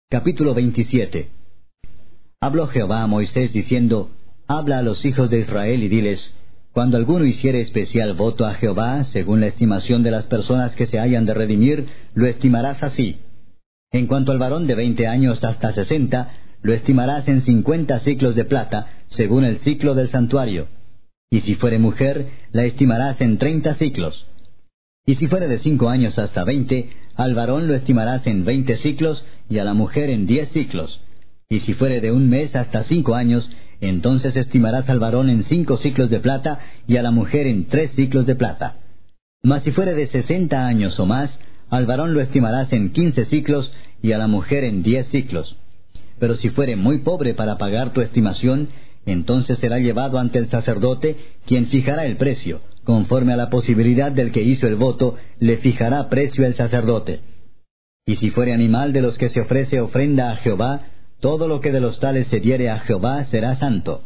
Capítulo 27. Habló Jehová a Moisés diciendo: Habla a los hijos de Israel y diles: Cuando alguno hiciere especial voto a Jehová, según la estimación de las personas que se hayan de redimir, lo estimarás así. En cuanto al varón de 20 años hasta 60, lo estimarás en 50 siclos de plata, según el siclo del santuario. Y si fuere mujer, la estimarás en 30 siclos. Y si fuere de 5 años hasta 20, al varón lo estimarás en 20 siclos, y a la mujer en 10 siclos. Y si fuere de 1 mes hasta 5 años, entonces estimarás al varón en 5 siclos de plata, y a la mujer en 3 siclos de plata. Mas si fuere de 60 años o más, al varón lo estimarás en 15 siclos, y a la mujer en 10 siclos. Pero si fuere muy pobre para pagar tu estimación, entonces será llevado ante el sacerdote, quien fijará el precio. Conforme a la posibilidad del que hizo el voto, le fijará precio el sacerdote. Y si fuere animal de los que se ofrece ofrenda a Jehová, todo lo que de los tales se diere a Jehová será santo.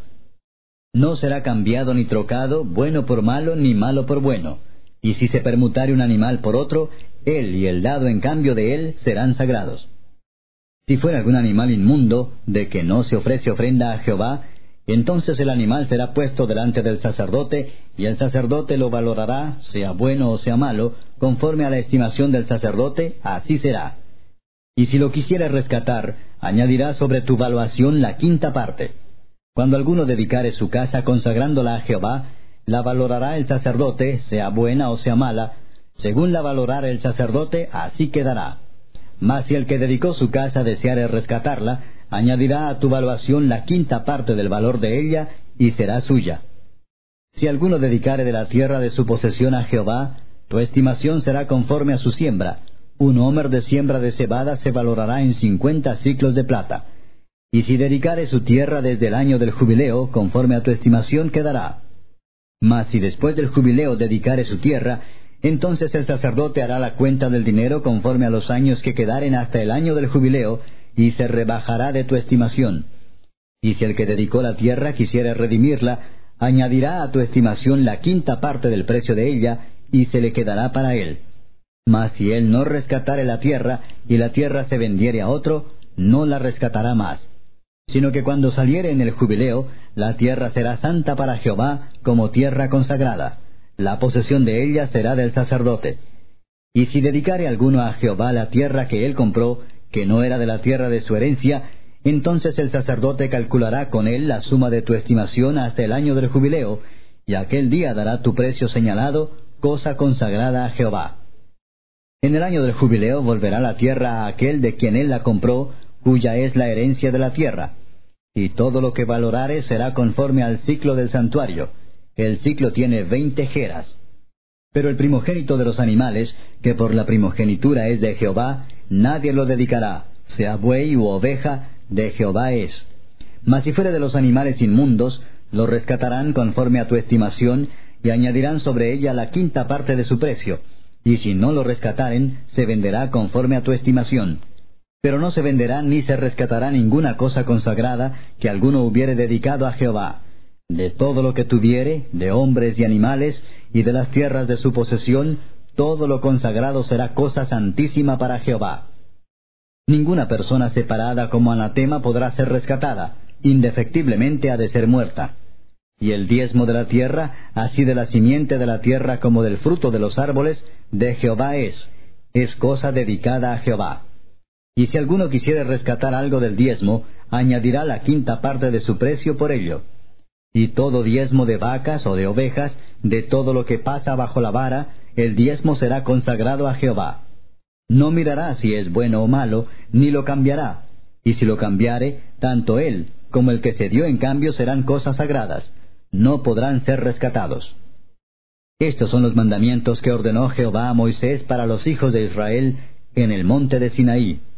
No será cambiado ni trocado, bueno por malo, ni malo por bueno. Y si se permutare un animal por otro, él y el dado en cambio de él serán sagrados. Si fuera algún animal inmundo, de que no se ofrece ofrenda a Jehová, entonces el animal será puesto delante del sacerdote, y el sacerdote lo valorará, sea bueno o sea malo, conforme a la estimación del sacerdote, así será. Y si lo quisiere rescatar, añadirá sobre tu valuación la 5ª parte. Cuando alguno dedicare su casa consagrándola a Jehová, la valorará el sacerdote, sea buena o sea mala, según la valorare el sacerdote, así quedará. Mas si el que dedicó su casa deseare rescatarla, añadirá a tu valuación la 5ª parte del valor de ella, y será suya. Si alguno dedicare de la tierra de su posesión a Jehová, tu estimación será conforme a su siembra. Un homer de siembra de cebada se valorará en 50 siclos de plata. Y si dedicare su tierra desde el año del jubileo, conforme a tu estimación quedará. Mas si después del jubileo dedicare su tierra, entonces el sacerdote hará la cuenta del dinero conforme a los años que quedaren hasta el año del jubileo, y se rebajará de tu estimación. Y si el que dedicó la tierra quisiere redimirla, añadirá a tu estimación la 5ª parte del precio de ella, y se le quedará para él. Mas si él no rescatare la tierra, y la tierra se vendiere a otro, no la rescatará más. Sino que cuando saliere en el jubileo, la tierra será santa para Jehová, como tierra consagrada. La posesión de ella será del sacerdote. Y si dedicare alguno a Jehová la tierra que él compró, que no era de la tierra de su herencia, entonces el sacerdote calculará con él la suma de tu estimación hasta el año del jubileo, y aquel día dará tu precio señalado, cosa consagrada a Jehová. En el año del jubileo volverá la tierra a aquel de quien él la compró, cuya es la herencia de la tierra. Y todo lo que valorare será conforme al siclo del santuario. El siclo tiene 20 geras. Pero el primogénito de los animales, que por la primogenitura es de Jehová, nadie lo dedicará, sea buey u oveja, de Jehová es. Mas si fuere de los animales inmundos, lo rescatarán conforme a tu estimación, y añadirán sobre ella la 5ª parte de su precio. Y si no lo rescataren, se venderá conforme a tu estimación. Pero no se venderá ni se rescatará ninguna cosa consagrada que alguno hubiere dedicado a Jehová. De todo lo que tuviere, de hombres y animales, y de las tierras de su posesión, todo lo consagrado será cosa santísima para Jehová. Ninguna persona separada como anatema podrá ser rescatada, indefectiblemente ha de ser muerta. Y el diezmo de la tierra, así de la simiente de la tierra como del fruto de los árboles, de Jehová es cosa dedicada a Jehová. Y si alguno quisiere rescatar algo del diezmo, añadirá la 5ª parte de su precio por ello. Y todo diezmo de vacas o de ovejas, de todo lo que pasa bajo la vara, el diezmo será consagrado a Jehová. No mirará si es bueno o malo, ni lo cambiará. Y si lo cambiare, tanto él como el que se dio en cambio serán cosas sagradas. No podrán ser rescatados. Estos son los mandamientos que ordenó Jehová a Moisés para los hijos de Israel en el monte de Sinaí.